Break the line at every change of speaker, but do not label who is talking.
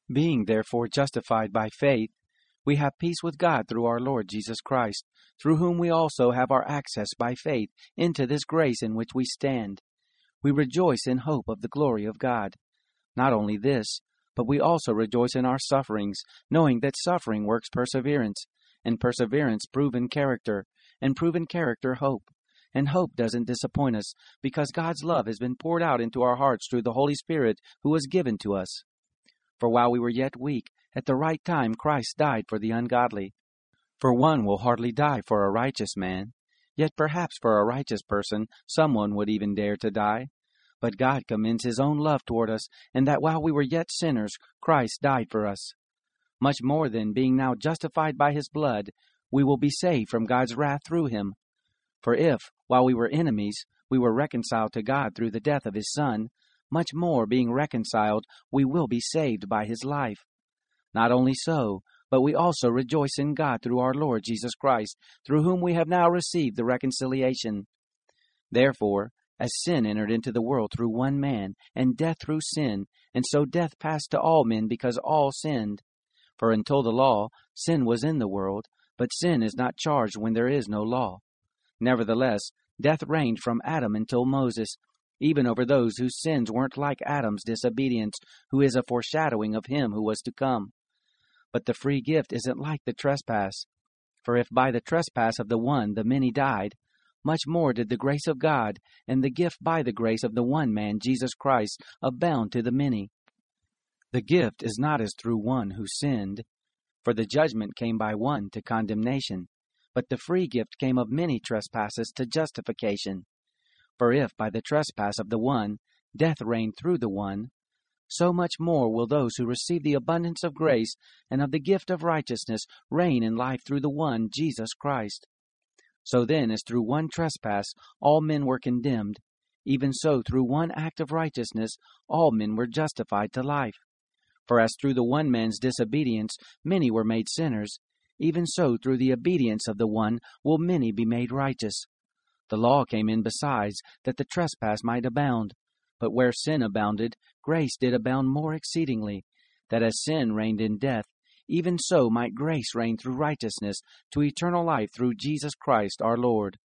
Being therefore justified by faith, we have peace with God through our Lord Jesus Christ, through whom we also have our access by faith into this grace in which we stand. We rejoice in hope of the glory of God. Not only this, but we also rejoice in our sufferings, knowing that suffering works perseverance, and perseverance proven character, and proven character hope. And hope doesn't disappoint us, because God's love has been poured out into our hearts through the Holy Spirit who was given to us. For while we were yet weak, at the right time Christ died for the ungodly. For one will hardly die for a righteous man, yet perhaps for a righteous person someone would even dare to die. But God commends His own love toward us, and that while we were yet sinners, Christ died for us. Much more then, being now justified by His blood, we will be saved from God's wrath through Him. For if, while we were enemies, we were reconciled to God through the death of His Son, much more, being reconciled, we will be saved by His life. Not only so, but we also rejoice in God through our Lord Jesus Christ, through whom we have now received the reconciliation. Therefore, as sin entered into the world through one man, and death through sin, and so death passed to all men because all sinned. For until the law, sin was in the world, but sin is not charged when there is no law. Nevertheless, death reigned from Adam until Moses, even over those whose sins weren't like Adam's disobedience, who is a foreshadowing of him who was to come. But the free gift isn't like the trespass. For if by the trespass of the one the many died, much more did the grace of God and the gift by the grace of the one man, Jesus Christ, abound to the many. The gift is not as through one who sinned, for the judgment came by one to condemnation, but the free gift came of many trespasses to justification. For if by the trespass of the one death reigned through the one, so much more will those who receive the abundance of grace and of the gift of righteousness reign in life through the one, Jesus Christ. So then, as through one trespass all men were condemned, even so through one act of righteousness all men were justified to life. For as through the one man's disobedience many were made sinners, even so through the obedience of the one will many be made righteous. The law came in besides, that the trespass might abound. But where sin abounded, grace did abound more exceedingly, that as sin reigned in death, even so might grace reign through righteousness to eternal life through Jesus Christ our Lord.